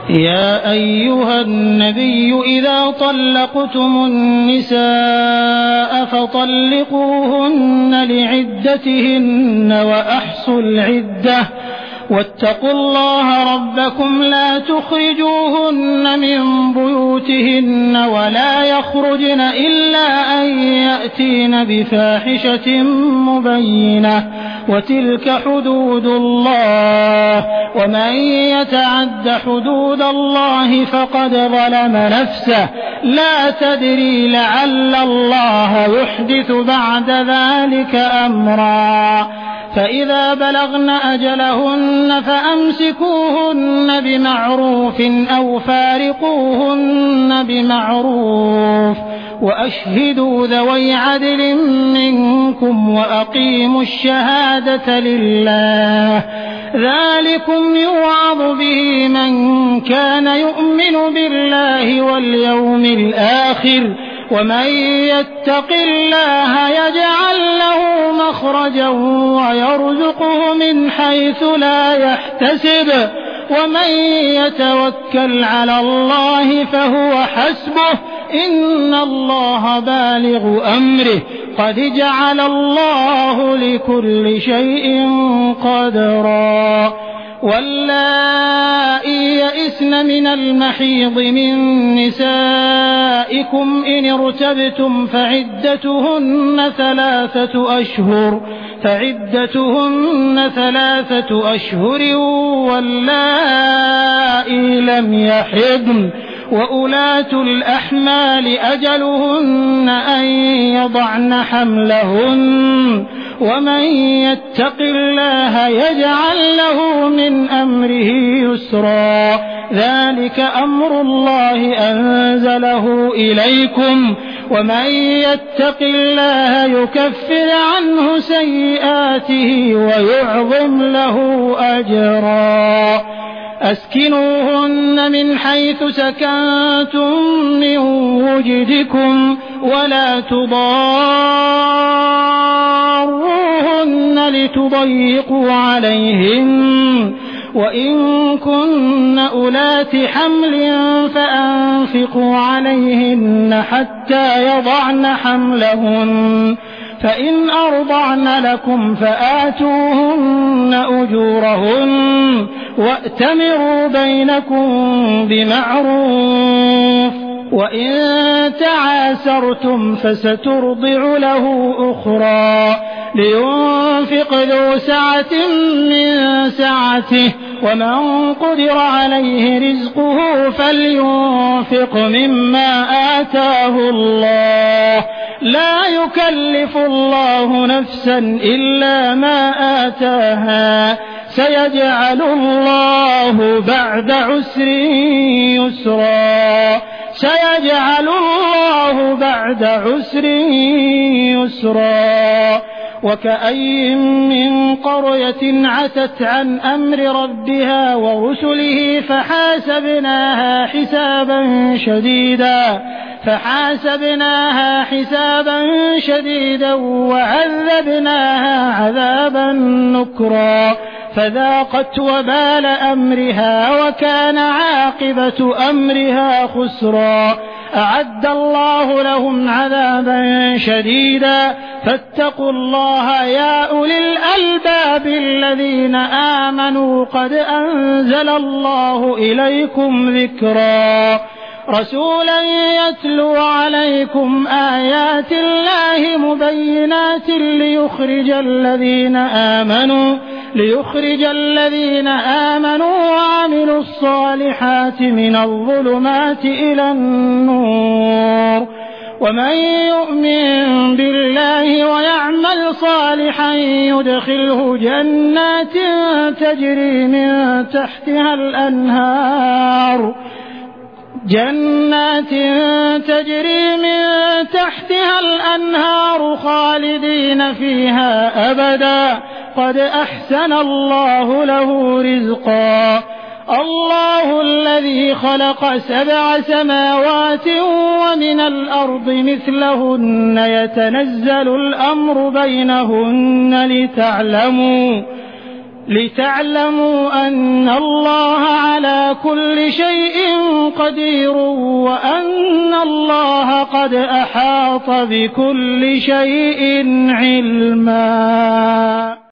يا أيها النبي إذا طلقتم النساء فطلقوهن لعدتهن وأحصوا العدة واتقوا الله ربكم لا تخرجوهن من بيوتهن ولا يخرجن إلا أن يأتين بفاحشة مبينة وتلك حدود الله ومن يتعد حدود الله فقد ظلم نفسه لا تدري لعل الله يحدث بعد ذلك أمرا فإذا بلغن أجلهن فأمسكوهن بمعروف أو فارقوهن بمعروف وأشهدوا ذوي عدل منكم وأقيموا الشهادة لله ذلكم يوعظ به من كان يؤمن بالله واليوم الآخر ومن يتق الله يجعل له مخرجا ويرزقه من حيث لا يحتسب ومن يتوكل على الله فهو حسبه إن الله بالغ أمره قد جعل الله لكل شيء قدرا واللائي يئسن من المحيض من نسائكم إن ارتبتم فعدتهن 3 أشهر واللائي لم يحضن وأولاة الأحمال أجلهن أن يضعن حملهن ومن يتق الله يجعل له من أمره يسرا ذلك أمر الله أنزله إليكم ومن يتق الله يكفر عنه سيئاته ويعظم له أجرا أسكنوهن من حيث سكنتم من وجدكم ولا تضاروهن لتضيقوا عليهن وإن كن أولات حمل فأنفقوا عليهن حتى يضعن حملهن فإن أرضعن لكم فآتوهن أجورهن وأتمروا بينكم بمعروف وإن تعاسرتم فسترضع له أخرى لينفق ذو سعة من سعته ومن قدر عليه رزقه فلينفق مما آتاه الله لا يكلف الله نفسا إلا ما آتاها سيجعل الله بعد عسر يسرا وكأي من قرية عتت عن أمر ربها ورسله فحاسبناها حسابا شديدا وعذبناها عذابا نكرا فذاقت وبال أمرها وكان عاقبة أمرها خسرا أعد الله لهم عذابا شديدا فاتقوا الله يا أولي الألباب الذين آمنوا قد أنزل الله إليكم ذكرا رسولا يتلو عليكم آيات الله مبينات ليخرج الذين آمنوا وعملوا الصالحات من الظلمات إلى النور ومن يؤمن بالله ويعمل صالحا يدخله جنات تجري من تحتها الأنهار خالدين فيها أبدا قد أحسن الله له رزقا الله الذي خلق 7 سماوات ومن الأرض مثلهن لتعلموا أن الله على كل شيء قدير وأن الله قد أحاط بكل شيء علما.